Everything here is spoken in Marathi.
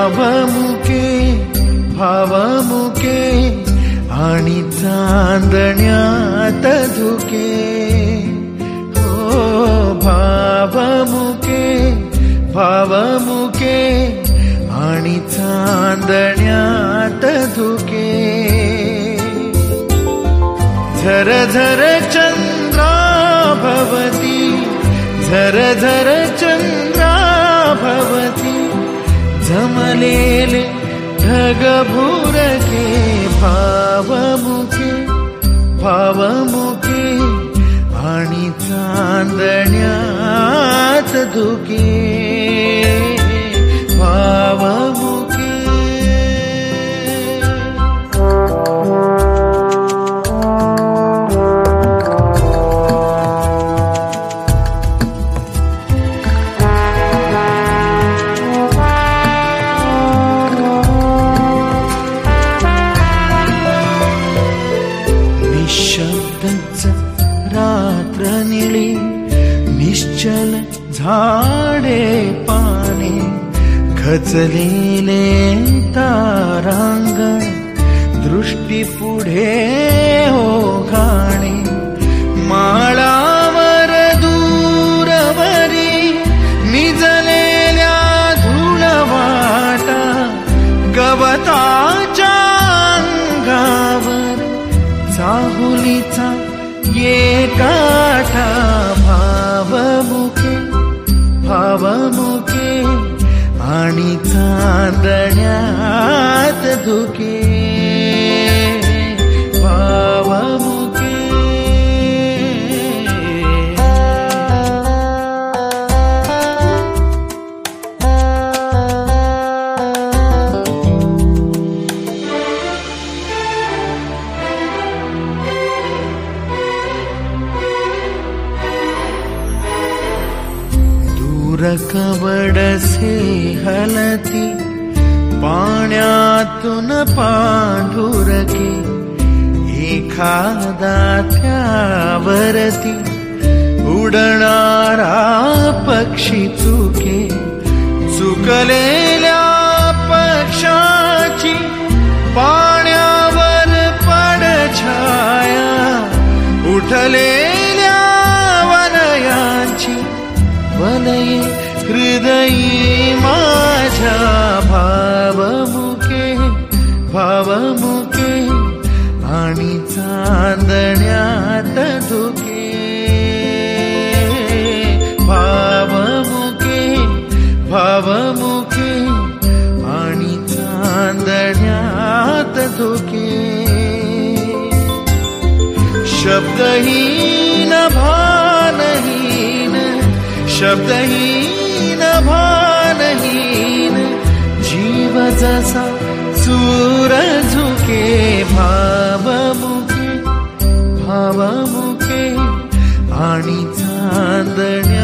भावमुके आणि चांदण्यात धुके. हो भावमुके आणि चांदण्यात धुके. झरझर चंद्राभवती झरझर चंद्राभवती जमलेले ढगभुरके. भावमुके आणि चांदण्यात धुके. भावमुके निशब्दच रात्र निळी निश्चल झाडे पाने खचलेले तारांगण दृष्टी पुढे ओघाणे. माळावर दूरवरी निजलेल्या धुळवाटा गवताच्या अंगावर चाहुलीचा एकाठा. भावमुके आणि चांदण्यात धुके. भावमुके कवडसे हलती पाण्यातून पांढुरके. एखादा त्यावरती उडणारा पक्षी चुके. चुकलेल्या पक्षाची पाण्यावर पडछाया उठलेल्या वलयांची वलये हृदयी माझ्या. भावमुके आणि चांदण्यात धुके. भावमुके आणि चांदण्यात धुके. शब्दहीन भानहीन शब्दहीन भानहीन जीव जसा सूर झुके. भावमुके आणि चांदण्या